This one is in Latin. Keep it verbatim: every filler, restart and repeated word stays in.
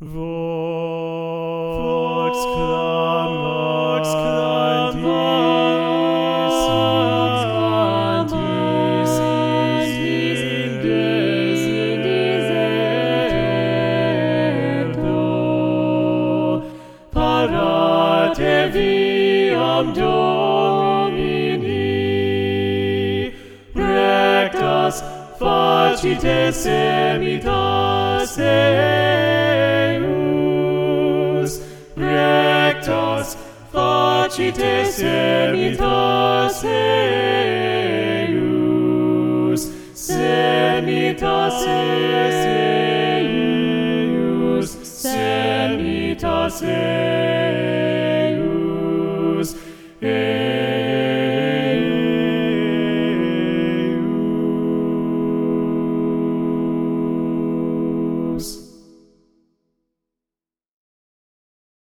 Vox clama, Vox clama, in deserto, parate viam Domini, rectas facite semitas eius, rectas facite semitas eius, semitas eius, semitas eius.